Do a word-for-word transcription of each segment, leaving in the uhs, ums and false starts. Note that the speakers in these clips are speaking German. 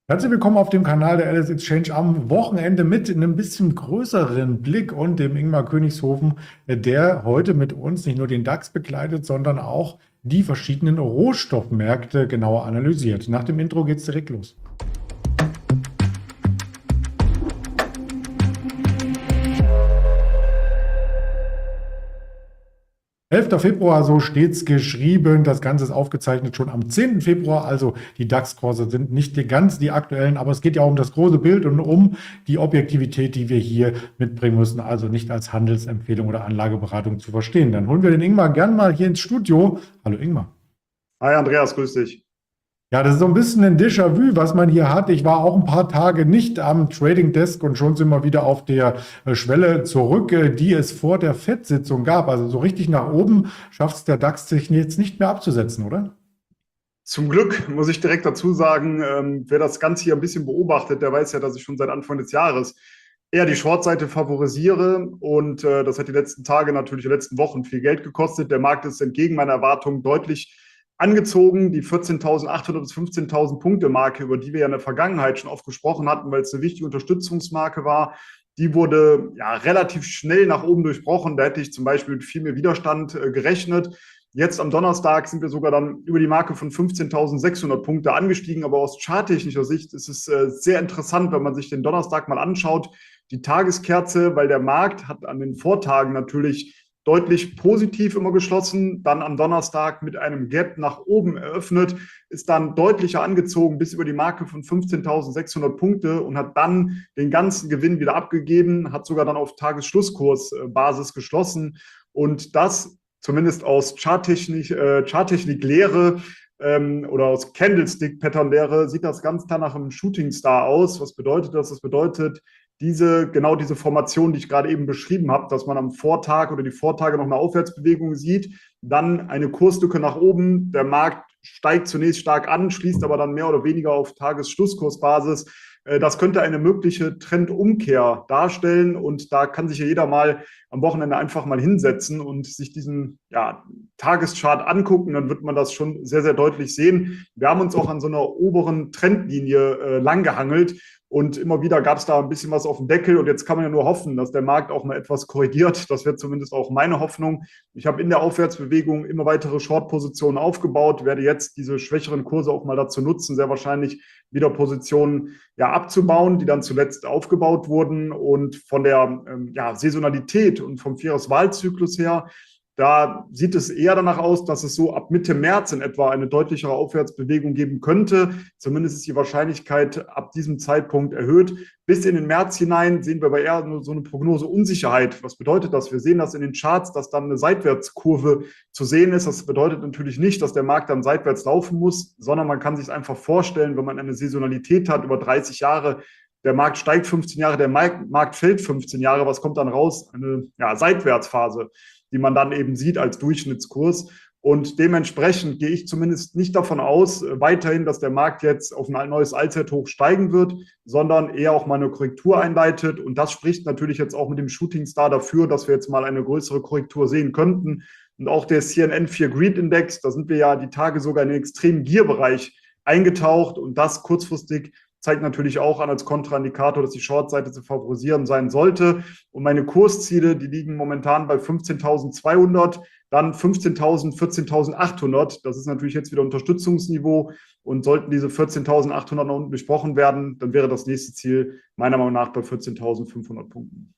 Herzlich willkommen auf dem Kanal der Alice Exchange am Wochenende mit einem bisschen größeren Blick und dem Ingmar Königshofen, der heute mit uns nicht nur den DAX begleitet, sondern auch die verschiedenen Rohstoffmärkte genauer analysiert. Nach dem Intro geht's direkt los. elfter Februar, so steht's geschrieben. Das Ganze ist aufgezeichnet schon am zehnten Februar. Also die DAX-Kurse sind nicht die ganz die aktuellen, aber es geht ja um das große Bild und um die Objektivität, die wir hier mitbringen müssen. Also nicht als Handelsempfehlung oder Anlageberatung zu verstehen. Dann holen wir den Ingmar gern mal hier ins Studio. Hallo Ingmar. Hi Andreas, grüß dich. Ja, das ist so ein bisschen ein Déjà-vu, was man hier hat. Ich war auch ein paar Tage nicht am Trading Desk und schon sind wir wieder auf der äh, Schwelle zurück, äh, die es vor der Fed-Sitzung gab. Also so richtig nach oben schafft es der DAX sich jetzt nicht mehr abzusetzen, oder? Zum Glück muss ich direkt dazu sagen, ähm, wer das Ganze hier ein bisschen beobachtet, der weiß ja, dass ich schon seit Anfang des Jahres eher die Short-Seite favorisiere. Und äh, das hat die letzten Tage, natürlich die letzten Wochen viel Geld gekostet. Der Markt ist entgegen meiner Erwartungen deutlich angezogen. Die vierzehntausendachthundert bis fünfzehntausend Punkte Marke, über die wir ja in der Vergangenheit schon oft gesprochen hatten, weil es eine wichtige Unterstützungsmarke war, die wurde ja relativ schnell nach oben durchbrochen. Da hätte ich zum Beispiel mit viel mehr Widerstand äh, gerechnet. Jetzt am Donnerstag sind wir sogar dann über die Marke von fünfzehntausendsechshundert Punkte angestiegen. Aber aus charttechnischer Sicht ist es äh, sehr interessant, wenn man sich den Donnerstag mal anschaut. Die Tageskerze, weil der Markt hat an den Vortagen natürlich deutlich positiv immer geschlossen, dann am Donnerstag mit einem Gap nach oben eröffnet, ist dann deutlicher angezogen bis über die Marke von fünfzehntausendsechshundert Punkte und hat dann den ganzen Gewinn wieder abgegeben, hat sogar dann auf Tagesschlusskursbasis geschlossen. Und das zumindest aus Charttechnik, äh, Charttechnik-Lehre ähm, oder aus Candlestick-Pattern-Lehre sieht das ganz klar nach einem Shooting Star aus. Was bedeutet das? Das bedeutet, diese, genau diese Formation, die ich gerade eben beschrieben habe, dass man am Vortag oder die Vortage noch eine Aufwärtsbewegung sieht, dann eine Kurslücke nach oben, der Markt steigt zunächst stark an, schließt aber dann mehr oder weniger auf Tagesschlusskursbasis. Das könnte eine mögliche Trendumkehr darstellen und da kann sich ja jeder mal am Wochenende einfach mal hinsetzen und sich diesen ja, Tageschart angucken, dann wird man das schon sehr, sehr deutlich sehen. Wir haben uns auch an so einer oberen Trendlinie äh, langgehangelt und immer wieder gab es da ein bisschen was auf dem Deckel und jetzt kann man ja nur hoffen, dass der Markt auch mal etwas korrigiert. Das wäre zumindest auch meine Hoffnung. Ich habe in der Aufwärtsbewegung immer weitere Short-Positionen aufgebaut, werde jetzt diese schwächeren Kurse auch mal dazu nutzen, sehr wahrscheinlich wieder Positionen ja, abzubauen, die dann zuletzt aufgebaut wurden. Und von der ähm, ja, Saisonalität und vom Vierjahreswahlzyklus her, da sieht es eher danach aus, dass es so ab Mitte März in etwa eine deutlichere Aufwärtsbewegung geben könnte. Zumindest ist die Wahrscheinlichkeit ab diesem Zeitpunkt erhöht. Bis in den März hinein sehen wir aber eher nur so eine Prognose-Unsicherheit. Was bedeutet das? Wir sehen das in den Charts, dass dann eine Seitwärtskurve zu sehen ist. Das bedeutet natürlich nicht, dass der Markt dann seitwärts laufen muss, sondern man kann sich einfach vorstellen, wenn man eine Saisonalität hat über dreißig Jahre, der Markt steigt fünfzehn Jahre, der Markt fällt fünfzehn Jahre, was kommt dann raus? Eine ja, Seitwärtsphase, die man dann eben sieht als Durchschnittskurs. Und dementsprechend gehe ich zumindest nicht davon aus, weiterhin, dass der Markt jetzt auf ein neues Allzeithoch steigen wird, sondern eher auch mal eine Korrektur einleitet. Und das spricht natürlich jetzt auch mit dem Shooting Star dafür, dass wir jetzt mal eine größere Korrektur sehen könnten. Und auch der C N N vier Greed Index, da sind wir ja die Tage sogar in den extremen Gier-Bereich eingetaucht und das kurzfristig zeigt natürlich auch an als Kontraindikator, dass die Shortseite zu favorisieren sein sollte. Und meine Kursziele, die liegen momentan bei fünfzehntausendzweihundert, dann fünfzehntausend, vierzehntausendachthundert. Das ist natürlich jetzt wieder Unterstützungsniveau. Und sollten diese vierzehntausendachthundert nach unten besprochen werden, dann wäre das nächste Ziel meiner Meinung nach bei vierzehntausendfünfhundert Punkten.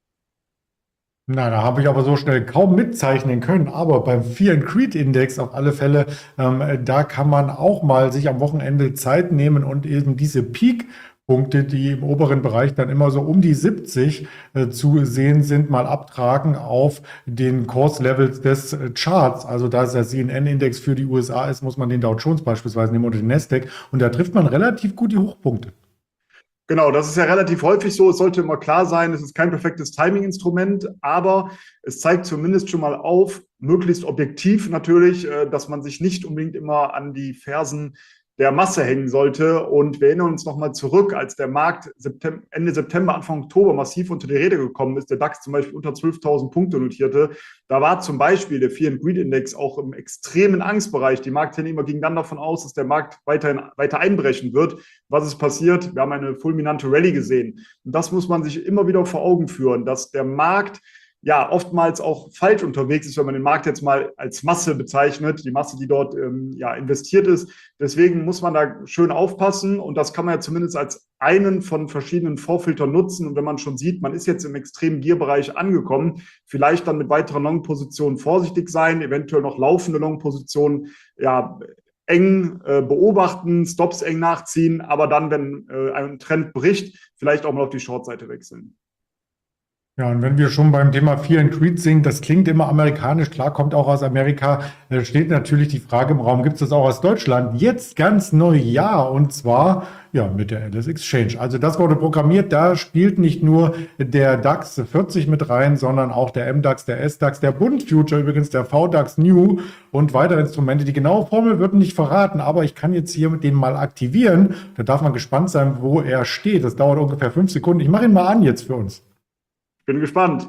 Na, da habe ich aber so schnell kaum mitzeichnen können. Aber beim Fear and Greed Index auf alle Fälle, ähm, da kann man auch mal sich am Wochenende Zeit nehmen und eben diese Peak-Punkte, die im oberen Bereich dann immer so um die siebzig äh, zu sehen sind, mal abtragen auf den Kurslevels des äh, Charts. Also da es der C N N-Index für die U S A ist, muss man den Dow Jones beispielsweise nehmen oder den Nasdaq. Und da trifft man relativ gut die Hochpunkte. Genau, das ist ja relativ häufig so. Es sollte immer klar sein, es ist kein perfektes Timing-Instrument, aber es zeigt zumindest schon mal auf, möglichst objektiv natürlich, dass man sich nicht unbedingt immer an die Fersen der Masse hängen sollte. Und wir erinnern uns nochmal zurück, als der Markt September, Ende September, Anfang Oktober massiv unter die Räder gekommen ist, der DAX zum Beispiel unter zwölftausend Punkte notierte. Da war zum Beispiel der Fear and Greed Index auch im extremen Angstbereich. Die Marktteilnehmer gingen dann davon aus, dass der Markt weiterhin weiter einbrechen wird. Was ist passiert? Wir haben eine fulminante Rallye gesehen. Und das muss man sich immer wieder vor Augen führen, dass der Markt ja oftmals auch falsch unterwegs ist, wenn man den Markt jetzt mal als Masse bezeichnet, die Masse, die dort ähm, ja investiert ist. Deswegen muss man da schön aufpassen und das kann man ja zumindest als einen von verschiedenen Vorfiltern nutzen. Und wenn man schon sieht, man ist jetzt im extremen Gierbereich angekommen, vielleicht dann mit weiteren Long-Positionen vorsichtig sein, eventuell noch laufende Long-Positionen ja eng äh, beobachten, Stops eng nachziehen, aber dann, wenn äh, ein Trend bricht, vielleicht auch mal auf die Short-Seite wechseln. Ja, und wenn wir schon beim Thema Fear and Greed sind, das klingt immer amerikanisch, klar, kommt auch aus Amerika, da steht natürlich die Frage im Raum, gibt es das auch aus Deutschland? Jetzt ganz neu, ja, und zwar ja mit der Alice Exchange. Also das wurde programmiert, da spielt nicht nur der DAX vierzig mit rein, sondern auch der M DAX, der S DAX, der Bund Future, übrigens der V DAX New und weitere Instrumente. Die genaue Formel wird nicht verraten, aber ich kann jetzt hier mit den mal aktivieren. Da darf man gespannt sein, wo er steht. Das dauert ungefähr fünf Sekunden. Ich mache ihn mal an jetzt für uns. Bin gespannt.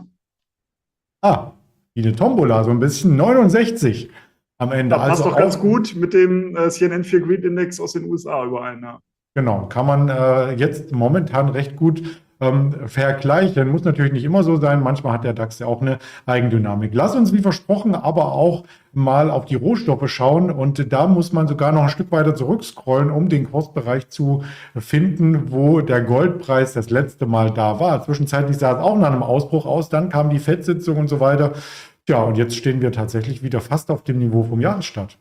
Ah, wie eine Tombola, so ein bisschen neunundsechzig am Ende. Das passt also doch ganz auch, gut mit dem äh, C N N Fear Greed Index aus den U S A überein. Ja. Genau, kann man äh, jetzt momentan recht gut ähm, vergleichen. Muss natürlich nicht immer so sein. Manchmal hat der DAX ja auch eine Eigendynamik. Lass uns, wie versprochen, aber auch mal auf die Rohstoffe schauen. Und da muss man sogar noch ein Stück weiter zurückscrollen, um den Kursbereich zu finden, wo der Goldpreis das letzte Mal da war. Zwischenzeitlich sah es auch nach einem Ausbruch aus. Dann kam die FED-Sitzung und so weiter. Ja, und jetzt stehen wir tatsächlich wieder fast auf dem Niveau vom Jahresstart.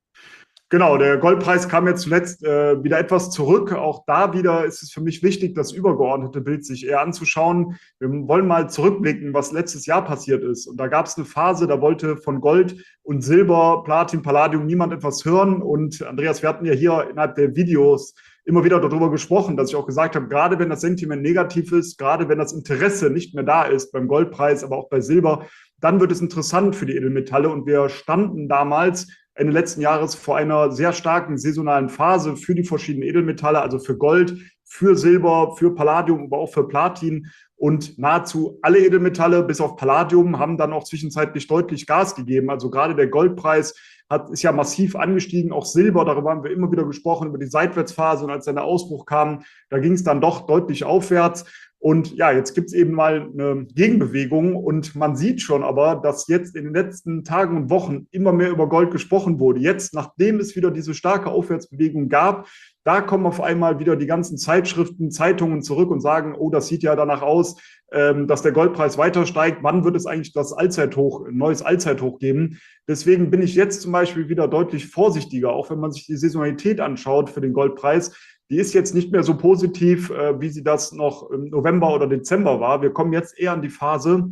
Genau, der Goldpreis kam jetzt zuletzt äh, wieder etwas zurück. Auch da wieder ist es für mich wichtig, das übergeordnete Bild sich eher anzuschauen. Wir wollen mal zurückblicken, was letztes Jahr passiert ist. Und da gab es eine Phase, da wollte von Gold und Silber, Platin, Palladium niemand etwas hören. Und Andreas, wir hatten ja hier innerhalb der Videos immer wieder darüber gesprochen, dass ich auch gesagt habe, gerade wenn das Sentiment negativ ist, gerade wenn das Interesse nicht mehr da ist beim Goldpreis, aber auch bei Silber, dann wird es interessant für die Edelmetalle. Und wir standen damals Ende letzten Jahres vor einer sehr starken saisonalen Phase für die verschiedenen Edelmetalle, also für Gold, für Silber, für Palladium, aber auch für Platin. Und nahezu alle Edelmetalle, bis auf Palladium, haben dann auch zwischenzeitlich deutlich Gas gegeben. Also gerade der Goldpreis hat, ist ja massiv angestiegen, auch Silber, darüber haben wir immer wieder gesprochen, über die Seitwärtsphase. Und als dann der Ausbruch kam, da ging es dann doch deutlich aufwärts. Und ja, jetzt gibt es eben mal eine Gegenbewegung und man sieht schon aber, dass jetzt in den letzten Tagen und Wochen immer mehr über Gold gesprochen wurde. Jetzt, nachdem es wieder diese starke Aufwärtsbewegung gab, da kommen auf einmal wieder die ganzen Zeitschriften, Zeitungen zurück und sagen, oh, das sieht ja danach aus, ähm, dass der Goldpreis weiter steigt. Wann wird es eigentlich das Allzeithoch, ein neues Allzeithoch geben? Deswegen bin ich jetzt zum Beispiel wieder deutlich vorsichtiger, auch wenn man sich die Saisonalität anschaut für den Goldpreis. Die ist jetzt nicht mehr so positiv, äh, wie sie das noch im November oder Dezember war. Wir kommen jetzt eher an die Phase,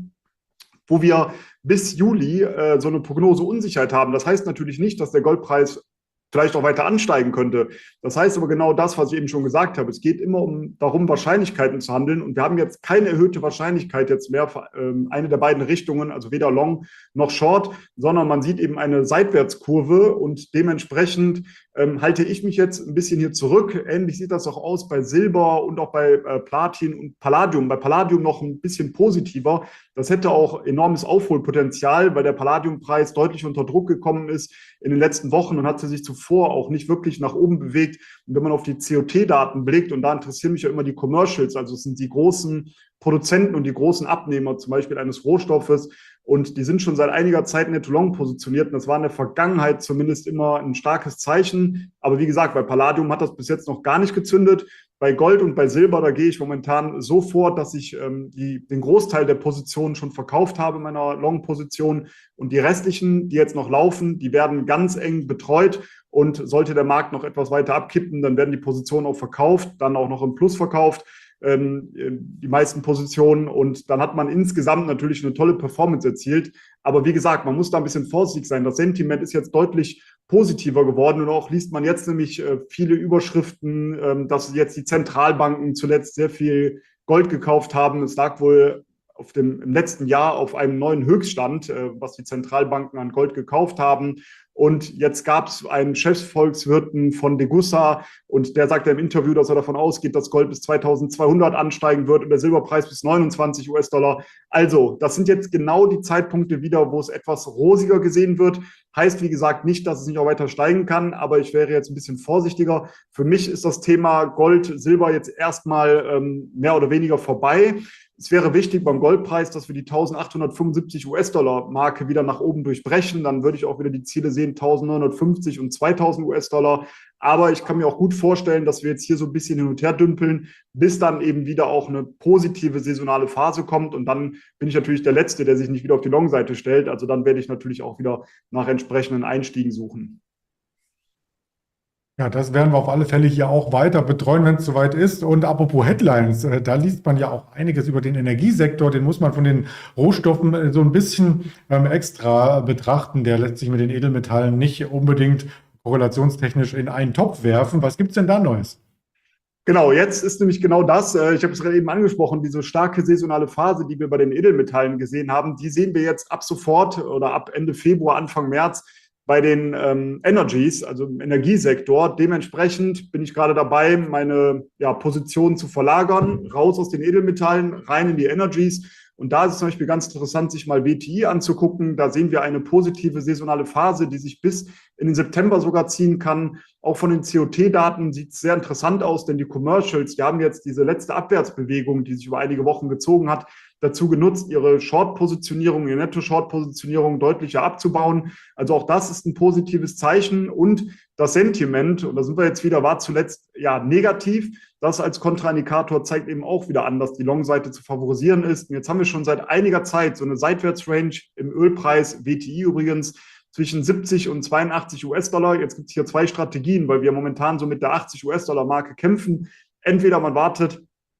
wo wir bis Juli äh, so eine Prognoseunsicherheit haben. Das heißt natürlich nicht, dass der Goldpreis vielleicht auch weiter ansteigen könnte. Das heißt aber genau das, was ich eben schon gesagt habe. Es geht immer um darum, Wahrscheinlichkeiten zu handeln. Und wir haben jetzt keine erhöhte Wahrscheinlichkeit jetzt mehr für ähm, eine der beiden Richtungen, also weder Long noch Short, sondern man sieht eben eine Seitwärtskurve und dementsprechend ähm, halte ich mich jetzt ein bisschen hier zurück. Ähnlich sieht das auch aus bei Silber und auch bei äh, Platin und Palladium. Bei Palladium noch ein bisschen positiver. Das hätte auch enormes Aufholpotenzial, weil der Palladiumpreis deutlich unter Druck gekommen ist in den letzten Wochen und hatte sich zuvor auch nicht wirklich nach oben bewegt. Und wenn man auf die C O T-Daten blickt, und da interessieren mich ja immer die Commercials, also es sind die großen Produzenten und die großen Abnehmer, zum Beispiel eines Rohstoffes, und die sind schon seit einiger Zeit netto-long positioniert. Und das war in der Vergangenheit zumindest immer ein starkes Zeichen. Aber wie gesagt, bei Palladium hat das bis jetzt noch gar nicht gezündet. Bei Gold und bei Silber, da gehe ich momentan so vor, dass ich ähm, die, den Großteil der Positionen schon verkauft habe in meiner Long-Position. Und die restlichen, die jetzt noch laufen, die werden ganz eng betreut. Und sollte der Markt noch etwas weiter abkippen, dann werden die Positionen auch verkauft, dann auch noch im Plus verkauft, ähm, die meisten Positionen. Und dann hat man insgesamt natürlich eine tolle Performance erzielt. Aber wie gesagt, man muss da ein bisschen vorsichtig sein. Das Sentiment ist jetzt deutlich positiver geworden und auch liest man jetzt nämlich äh, viele Überschriften, ähm, dass jetzt die Zentralbanken zuletzt sehr viel Gold gekauft haben. Es lag wohl auf dem, im letzten Jahr auf einem neuen Höchststand, äh, was die Zentralbanken an Gold gekauft haben. Und jetzt gab es einen Chefsvolkswirten von Degussa und der sagte im Interview, dass er davon ausgeht, dass Gold bis zweitausendzweihundert ansteigen wird und der Silberpreis bis neunundzwanzig US-Dollar. Also, das sind jetzt genau die Zeitpunkte wieder, wo es etwas rosiger gesehen wird. Heißt, wie gesagt, nicht, dass es nicht auch weiter steigen kann, aber ich wäre jetzt ein bisschen vorsichtiger. Für mich ist das Thema Gold, Silber jetzt erstmal ähm, mehr oder weniger vorbei. Es wäre wichtig beim Goldpreis, dass wir die eintausendachthundertfünfundsiebzig US-Dollar Marke wieder nach oben durchbrechen. Dann würde ich auch wieder die Ziele sehen, eintausendneunhundertfünfzig und zweitausend US-Dollar. Aber ich kann mir auch gut vorstellen, dass wir jetzt hier so ein bisschen hin und her dümpeln, bis dann eben wieder auch eine positive saisonale Phase kommt. Und dann bin ich natürlich der Letzte, der sich nicht wieder auf die Long-Seite stellt. Also dann werde ich natürlich auch wieder nach entsprechenden Einstiegen suchen. Ja, das werden wir auf alle Fälle hier auch weiter betreuen, wenn es soweit ist. Und apropos Headlines, äh, da liest man ja auch einiges über den Energiesektor. Den muss man von den Rohstoffen äh, so ein bisschen ähm, extra betrachten. Der lässt sich mit den Edelmetallen nicht unbedingt korrelationstechnisch in einen Topf werfen. Was gibt es denn da Neues? Genau, jetzt ist nämlich genau das, äh, ich habe es gerade eben angesprochen, diese starke saisonale Phase, die wir bei den Edelmetallen gesehen haben, die sehen wir jetzt ab sofort oder ab Ende Februar, Anfang März bei den ähm, Energies, also im Energiesektor. Dementsprechend bin ich gerade dabei, meine ja, Positionen zu verlagern, raus aus den Edelmetallen, rein in die Energies. Und da ist es zum Beispiel ganz interessant, sich mal W T I anzugucken. Da sehen wir eine positive saisonale Phase, die sich bis in den September sogar ziehen kann. Auch von den C O T-Daten sieht es sehr interessant aus, denn die Commercials, die haben jetzt diese letzte Abwärtsbewegung, die sich über einige Wochen gezogen hat, dazu genutzt, ihre Short-Positionierung, ihre Netto-Short-Positionierung deutlicher abzubauen. Also auch das ist ein positives Zeichen. Und das Sentiment, und da sind wir jetzt wieder, war zuletzt ja negativ. Das als Kontraindikator zeigt eben auch wieder an, dass die Long-Seite zu favorisieren ist. Und jetzt haben wir schon seit einiger Zeit so eine Seitwärtsrange im Ölpreis, W T I übrigens, zwischen siebzig und zweiundachtzig US-Dollar. Jetzt gibt es hier zwei Strategien, weil wir momentan so mit der achtzig US-Dollar-Marke kämpfen. Entweder man wartet,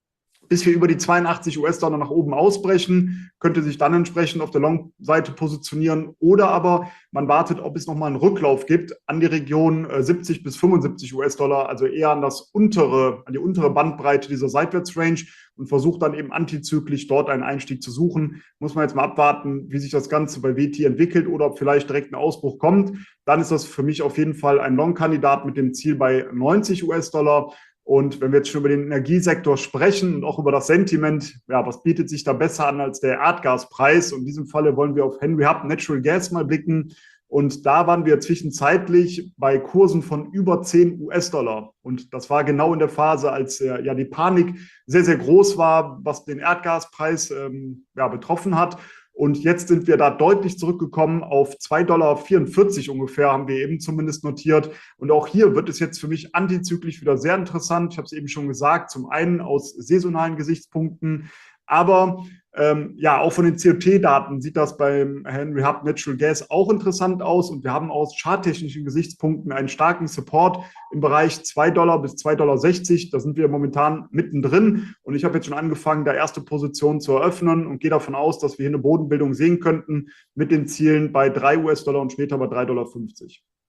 bis wir über die zweiundachtzig US-Dollar nach oben ausbrechen, könnte sich dann entsprechend auf der Long-Seite positionieren. Oder aber man wartet, ob es nochmal einen Rücklauf gibt an die Region äh, siebzig bis fünfundsiebzig US-Dollar, also eher an das untere, an die untere Bandbreite dieser Seitwärtsrange und versucht dann eben antizyklisch dort einen Einstieg zu suchen. Muss man jetzt mal abwarten, wie sich das Ganze bei W T I entwickelt oder ob vielleicht direkt ein Ausbruch kommt. Dann ist das für mich auf jeden Fall ein Long-Kandidat mit dem Ziel bei neunzig US-Dollar. Und wenn wir jetzt schon über den Energiesektor sprechen und auch über das Sentiment, ja, was bietet sich da besser an als der Erdgaspreis? Und in diesem Falle wollen wir auf Henry Hub Natural Gas mal blicken. Und da waren wir zwischenzeitlich bei Kursen von über zehn US-Dollar. Und das war genau in der Phase, als äh, ja die Panik sehr, sehr groß war, was den Erdgaspreis ähm, ja, betroffen hat. Und jetzt sind wir da deutlich zurückgekommen auf zwei Komma vierundvierzig Dollar ungefähr, haben wir eben zumindest notiert. Und auch hier wird es jetzt für mich antizyklisch wieder sehr interessant. Ich habe es eben schon gesagt, zum einen aus saisonalen Gesichtspunkten, aber ähm, ja, auch von den C O T-Daten sieht das beim Henry Hub Natural Gas auch interessant aus. Und wir haben aus charttechnischen Gesichtspunkten einen starken Support im Bereich zwei Dollar bis zwei Komma sechzig Dollar. Da sind wir momentan mittendrin. Und ich habe jetzt schon angefangen, da erste Positionen zu eröffnen und gehe davon aus, dass wir hier eine Bodenbildung sehen könnten mit den Zielen bei drei US-Dollar und später bei drei Komma fünfzig Dollar.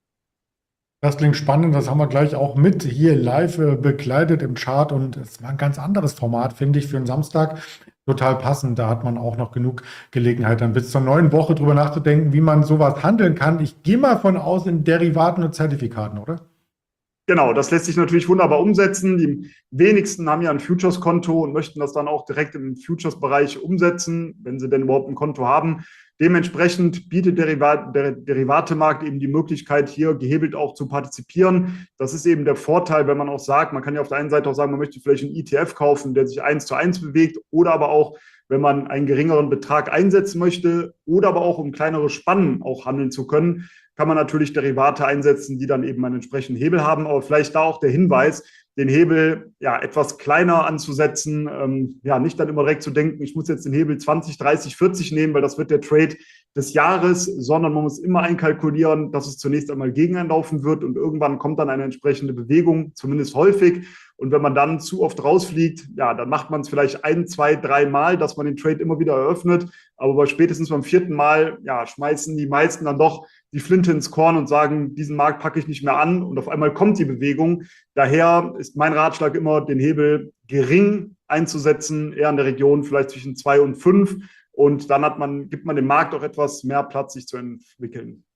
Das klingt spannend, das haben wir gleich auch mit hier live äh, begleitet im Chart und es war ein ganz anderes Format, finde ich, für einen Samstag. Total passend, da hat man auch noch genug Gelegenheit, dann bis zur neuen Woche drüber nachzudenken, wie man sowas handeln kann. Ich gehe mal von aus in Derivaten und Zertifikaten, oder? Genau, das lässt sich natürlich wunderbar umsetzen. Die wenigsten haben ja ein Futures-Konto und möchten das dann auch direkt im Futures-Bereich umsetzen, wenn sie denn überhaupt ein Konto haben. Dementsprechend bietet der Derivatemarkt eben die Möglichkeit, hier gehebelt auch zu partizipieren. Das ist eben der Vorteil, wenn man auch sagt, man kann ja auf der einen Seite auch sagen, man möchte vielleicht einen E T F kaufen, der sich eins zu eins bewegt, oder aber auch, wenn man einen geringeren Betrag einsetzen möchte, oder aber auch um kleinere Spannen auch handeln zu können, kann man natürlich Derivate einsetzen, die dann eben einen entsprechenden Hebel haben. Aber vielleicht da auch der Hinweis, den Hebel ja etwas kleiner anzusetzen, ähm, ja nicht dann immer direkt zu denken, ich muss jetzt den Hebel zwanzig, dreißig, vierzig nehmen, weil das wird der Trade des Jahres, sondern man muss immer einkalkulieren, dass es zunächst einmal gegen einen laufen wird und irgendwann kommt dann eine entsprechende Bewegung, zumindest häufig. Und wenn man dann zu oft rausfliegt, ja, dann macht man es vielleicht ein, zwei, drei Mal, dass man den Trade immer wieder eröffnet. Aber bei spätestens beim vierten Mal, ja, schmeißen die meisten dann doch die Flinte ins Korn und sagen, diesen Markt packe ich nicht mehr an. Und auf einmal kommt die Bewegung. Daher ist mein Ratschlag immer, den Hebel gering einzusetzen, eher in der Region vielleicht zwischen zwei und fünf. Und dann hat man, gibt man dem Markt auch etwas mehr Platz, sich zu entwickeln.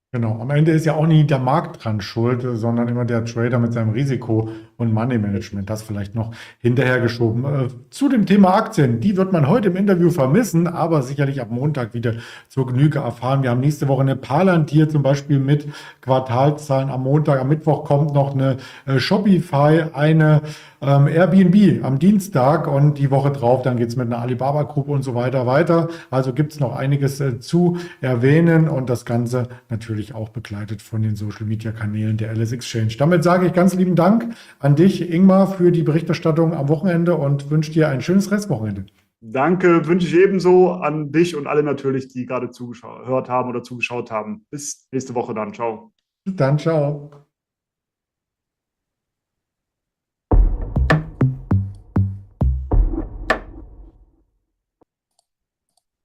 Genau, am Ende ist ja auch nie der Markt dran schuld, sondern immer der Trader mit seinem Risiko- und Money-Management. Das vielleicht noch hinterhergeschoben. Äh, zu dem Thema Aktien, die wird man heute im Interview vermissen, aber sicherlich ab Montag wieder zur Genüge erfahren. Wir haben nächste Woche eine Palantir zum Beispiel mit Quartalszahlen am Montag. Am Mittwoch kommt noch eine äh, Shopify, eine ähm, Airbnb am Dienstag und die Woche drauf, dann geht es mit einer Alibaba-Gruppe und so weiter weiter. Also gibt es noch einiges äh, zu erwähnen und das Ganze natürlich auch begleitet von den Social-Media-Kanälen der L S Exchange. Damit sage ich ganz lieben Dank an dich, Ingmar, für die Berichterstattung am Wochenende und wünsche dir ein schönes Restwochenende. Danke, wünsche ich ebenso an dich und alle natürlich, die gerade zugehört haben oder zugeschaut haben. Bis nächste Woche dann. Ciao. Bis dann, ciao.